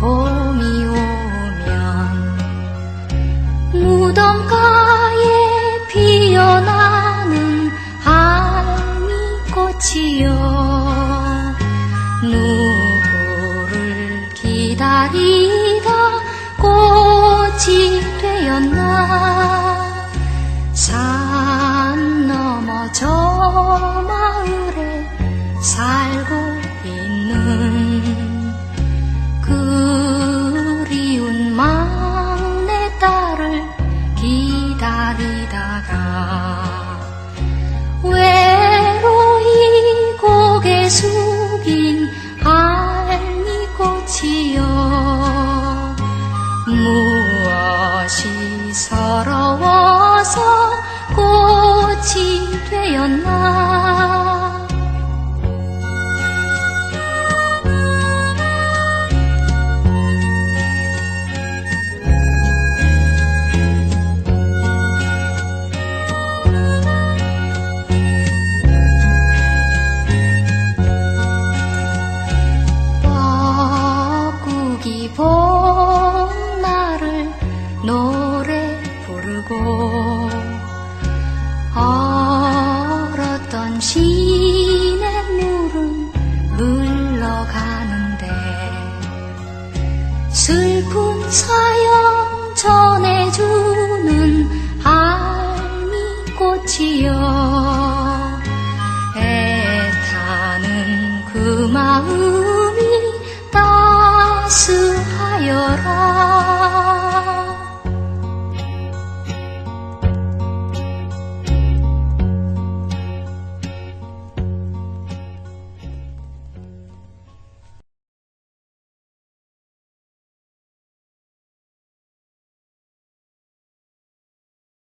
봄이 오면 무덤가에 피어나는 할미꽃이여 누구를 기다리다 꽃이 되었나 산 넘어 저 마을에 살고 있는 그리운 막내딸을 기다리다가 외로이 고개 숙인 할미꽃이여 무엇이 서러워서 꽃이 되었나 뻐꾸기 봄날을 노래 부르고 얼었던 시냇물은 흘러가는데 슬픈 사연 전해